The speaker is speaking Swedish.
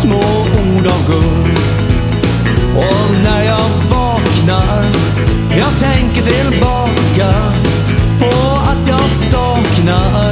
små ord av guld. Och när jag vaknar, jag tänker tillbaka på att jag saknar